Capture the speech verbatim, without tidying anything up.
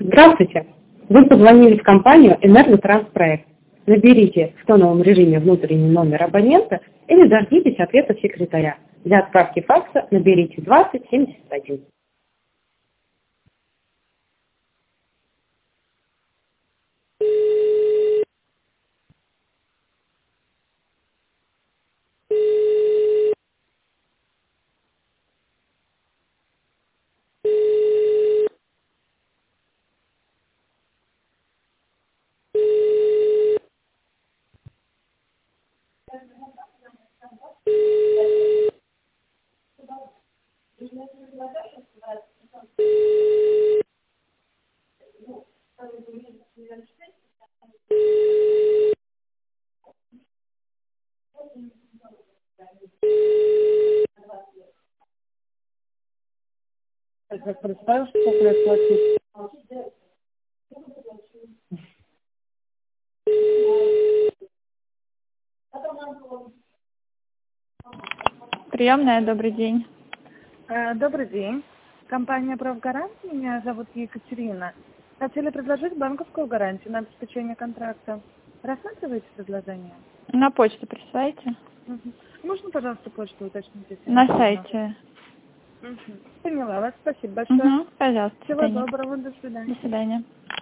Здравствуйте! Вы позвонили в компанию «Энерготранспроект». Наберите в тоновом режиме внутренний номер абонента или дождитесь ответа секретаря. Для отправки факса наберите двадцать семьдесят один. Как представил, сколько лет платить? Приемная, добрый день. Э, Добрый день. Компания «Правгарант». Меня зовут Екатерина. Хотели предложить банковскую гарантию на обеспечение контракта. Рассматриваете предложение? На почту присылайте. Мгм. Можно, пожалуйста, почту уточнить? если На можно? сайте. Мгм. Поняла вас. Спасибо большое. Угу, пожалуйста. Всего До свидания. доброго. До свидания. До свидания.